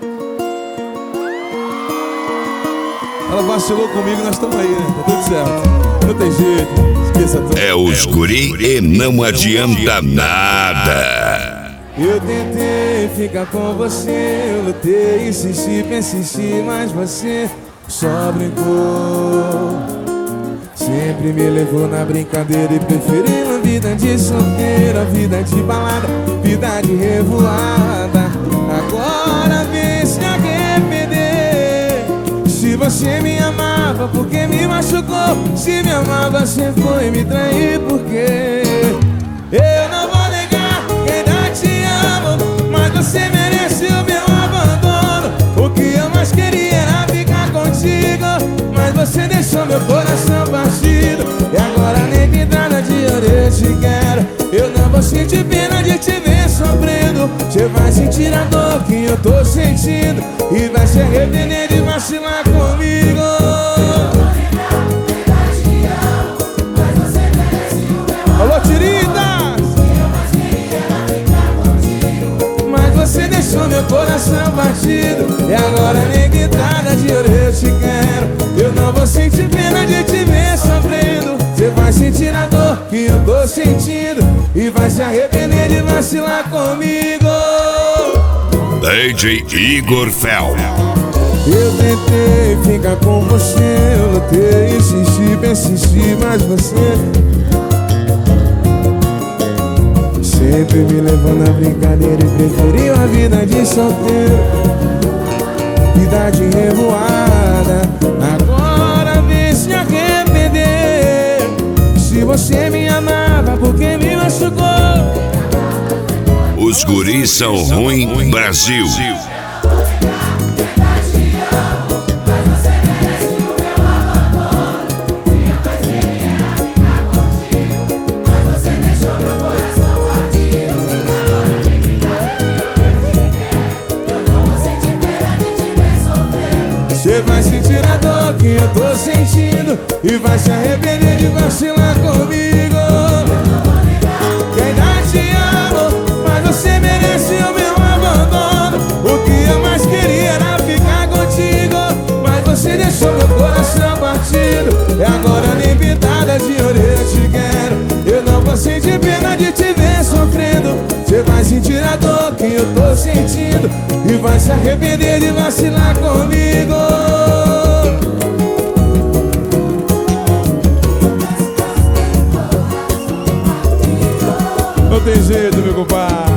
Ela vacilou comigo, nós estamos aí, né? Tá tudo certo. Não tem jeito, esqueça tudo. É os guri e não adianta nada. Eu tentei ficar com você, eu lutei, insisti, persisti, mas você só brincou. Sempre me levou na brincadeira e preferiu uma vida de solteira, vida de balada, vida de revoada. Agora vem se arrepender. Se você me amava, porque me machucou? Se me amava, você foi me trair, porque eu não vou negar que ainda te amo, mas você merece o meu abandono. O que eu mais queria era ficar contigo, mas você deixou meu coração partido. E agora nem pintada de ouro eu te quero. Eu não vou sentir pena de te ver sofrendo. Você vai sentir a dor que eu tô sentindo e vai se arrepender de vacilar comigo. Alô, Tiritas! Mas você deixou meu coração partido. E agora nem pintada de ouro eu te quero. Eu não vou sentir pena de te ver sofrendo. Você vai sentir a dor que eu tô sentindo e vai se arrepender de vacilar comigo. DJ Igor Fel. Eu tentei ficar com você, eu lutei, insisti, persisti, mas você sempre me levou na brincadeira e preferiu a vida de solteiro, vida de revoada. Agora vem se arrepender. Se você me amava, porque me machucou? Os guris são ruim, Brasil. Você vai sentir a dor que eu tô sentindo e vai se arrepender de vacilar comigo. Que ainda te amo, mas você merece o meu abandono. O que eu mais queria era ficar contigo, mas você deixou meu coração partido. E agora nem pintada de ouro eu te quero. Eu não vou sentir pena de te ver sofrendo. Você vai sentir a dor que eu tô sentindo e vai se arrepender de vacilar comigo. Não tem jeito, meu compadre.